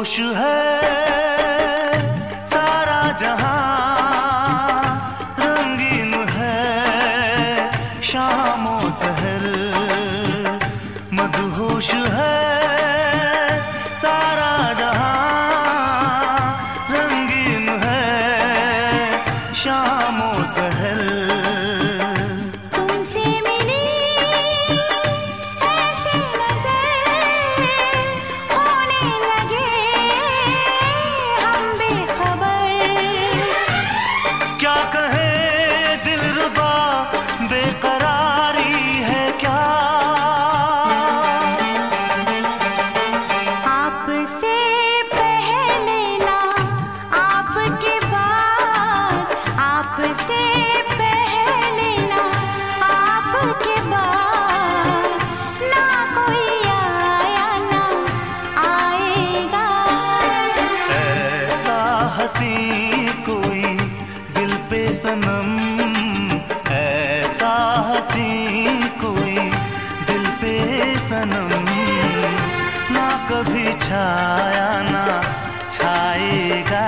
मदहोश है सारा जहां, रंगीन है शामो सहर। मदहोश है सारा जहां, रंगीन है शामो सहर। क्या कहे दिलरुबा बेकरारी है क्या, आपसे पहले ना आपके बाद, आपसे पहले ना आपके बाद, ना कोई आया ना आएगा। ऐसा हंसी कोई दिल पे सनम, ऐसा हंसी कोई दिल पे सनम, ना कभी छाया ना छाएगा।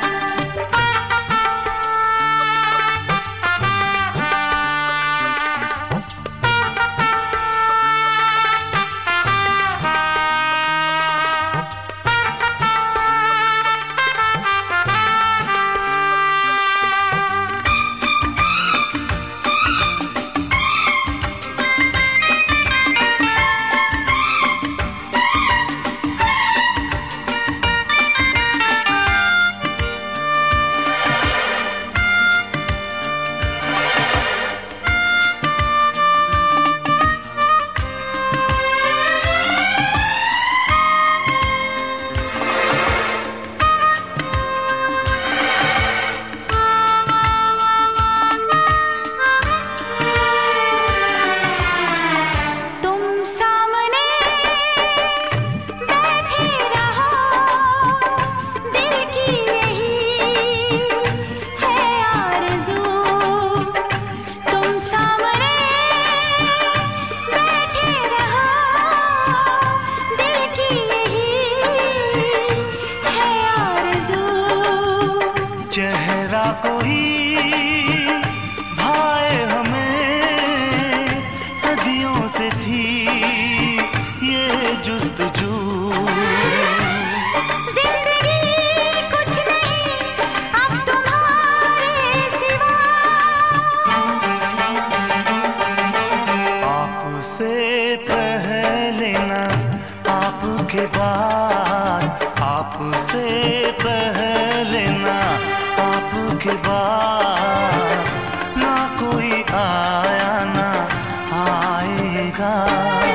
चेहरा कोई भाए हमें, सदियों से थी ये जुस्तजू। जिंदगी कुछ नहीं अब तुम्हारे सिवा, आपसे पहले ना आपके बाद, आपसे पहले ना आपके बाद, ना कोई आया ना आएगा।